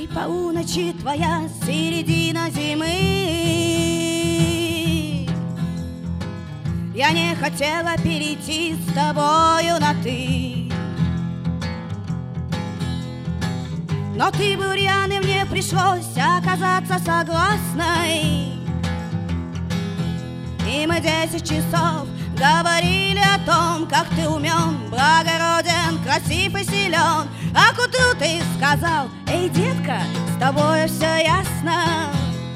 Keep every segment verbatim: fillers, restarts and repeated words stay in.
Вечной полуночи твоя середина зимы. Я не хотела перейти с тобою на «ты», но ты был рьяный, мне пришлось оказаться согласной. И мы десять часов говорили о том, как ты умен, благороден, красив и силен. А к утру ты сказал: эй, детка, с тобой все ясно.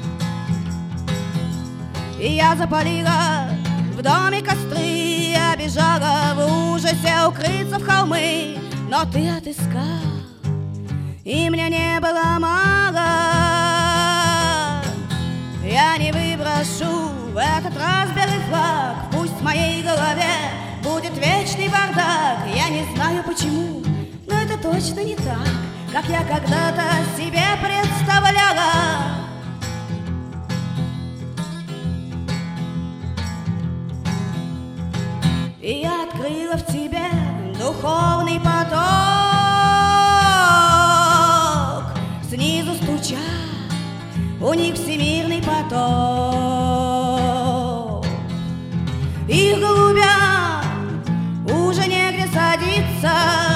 И я запалила в доме костры, обежала в ужасе укрыться в холмы. Но ты отыскал, и мне не было мало. Я не выброшу в этот раз белый флаг, пусть в моей голове будет вечный бардак. Я не знаю почему, но это точно не так, как я когда-то себе представляла. И я открыла в тебе духовный поток, снизу стуча у них всемирный поток. Их голубям уже негде садиться.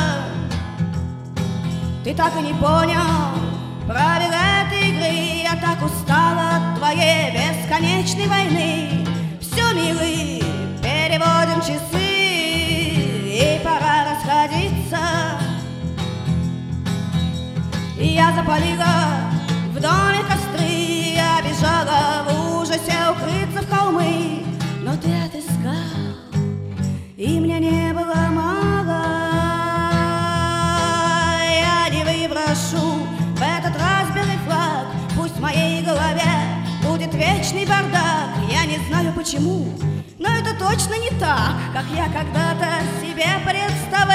Ты так и не понял правил этой игры. Я так устала от твоей бесконечной войны. Все, милый, переводим часы, и пора расходиться. И я запалила в доме костры, обежала в ужасе укрыться в холмы. Но ты отыскал, и мне не было мало. Я не выброшу в этот раз белый флаг, пусть в моей голове будет вечный бардак. Я не знаю почему, но это точно не так, как я когда-то себе представляла.